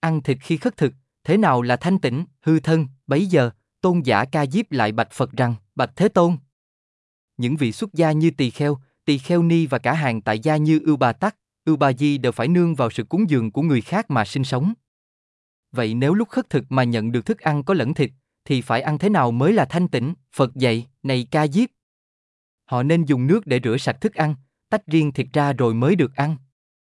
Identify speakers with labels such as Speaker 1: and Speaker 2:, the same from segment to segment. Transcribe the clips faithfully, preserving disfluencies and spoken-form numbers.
Speaker 1: ăn thịt khi khất thực, thế nào là thanh tịnh, hư thân? Bấy giờ, tôn giả Ca Diếp lại bạch Phật rằng, bạch Thế Tôn. Những vị xuất gia như tỳ kheo, tỳ kheo ni và cả hàng tại gia như Ưu Bà Tắc, Ưu Bà Di đều phải nương vào sự cúng dường của người khác mà sinh sống. Vậy nếu lúc khất thực mà nhận được thức ăn có lẫn thịt, thì phải ăn thế nào mới là thanh tịnh? Phật dạy, này Ca Diếp. Họ nên dùng nước để rửa sạch thức ăn, tách riêng thịt ra rồi mới được ăn.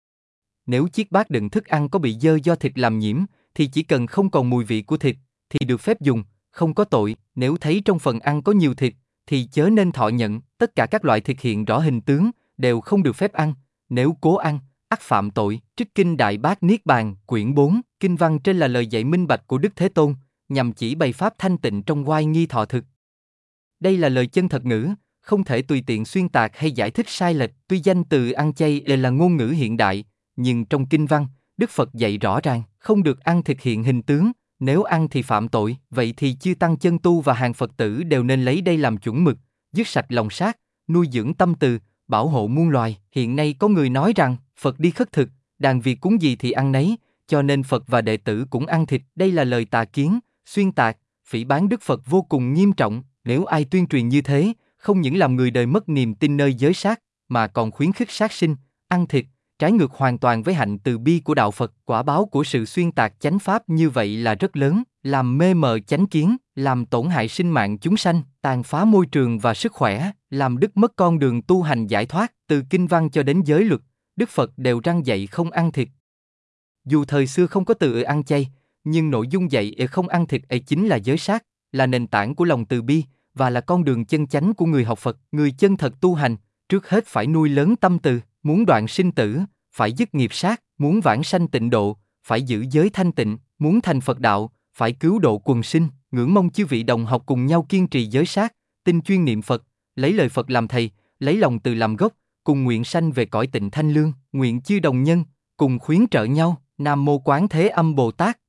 Speaker 1: Nếu chiếc bát đựng thức ăn có bị dơ do thịt làm nhiễm, thì chỉ cần không còn mùi vị của thịt, thì được phép dùng, không có tội. Nếu thấy trong phần ăn có nhiều thịt, thì chớ nên thọ nhận. Tất cả các loại thịt hiện rõ hình tướng, đều không được phép ăn. Nếu cố ăn, ắt phạm tội. Trích Kinh Đại Bát Niết Bàn, quyển bốn, kinh văn trên là lời dạy minh bạch của Đức Thế Tôn, nhằm chỉ bày pháp thanh tịnh trong oai nghi thọ thực. Đây là lời chân thật ngữ, không thể tùy tiện xuyên tạc hay giải thích sai lệch. Tuy danh từ ăn chay là ngôn ngữ hiện đại, nhưng trong kinh văn, Đức Phật dạy rõ ràng, không được ăn thịt hiện hình tướng, nếu ăn thì phạm tội. Vậy thì chư tăng chân tu và hàng Phật tử đều nên lấy đây làm chuẩn mực, dứt sạch lòng sát, nuôi dưỡng tâm từ, bảo hộ muôn loài. Hiện nay có người nói rằng, Phật đi khất thực, đàn việc cúng gì thì ăn nấy, cho nên Phật và đệ tử cũng ăn thịt. Đây là lời tà kiến, xuyên tạc, phỉ báng Đức Phật vô cùng nghiêm trọng. Nếu ai tuyên truyền như thế, không những làm người đời mất niềm tin nơi giới sát, mà còn khuyến khích sát sinh, ăn thịt, trái ngược hoàn toàn với hạnh từ bi của đạo Phật. Quả báo của sự xuyên tạc chánh pháp như vậy là rất lớn, làm mê mờ chánh kiến, làm tổn hại sinh mạng chúng sanh, tàn phá môi trường và sức khỏe, làm đứt mất con đường tu hành giải thoát. Từ kinh văn cho đến giới luật, Đức Phật đều răn dạy không ăn thịt. Dù thời xưa không có từ ăn chay, nhưng nội dung dạy không ăn thịt ấy chính là giới sát, là nền tảng của lòng từ bi, và là con đường chân chánh của người học Phật. Người chân thật tu hành, trước hết phải nuôi lớn tâm từ, muốn đoạn sinh tử, phải dứt nghiệp sát, muốn vãng sanh tịnh độ, phải giữ giới thanh tịnh, muốn thành Phật đạo, phải cứu độ quần sinh. Ngưỡng mong chư vị đồng học cùng nhau kiên trì giới sát, tinh chuyên niệm Phật, lấy lời Phật làm thầy, lấy lòng từ làm gốc, cùng nguyện sanh về cõi tịnh thanh lương. Nguyện chư đồng nhân, cùng khuyến trợ nhau. Nam Mô Quán Thế Âm Bồ Tát.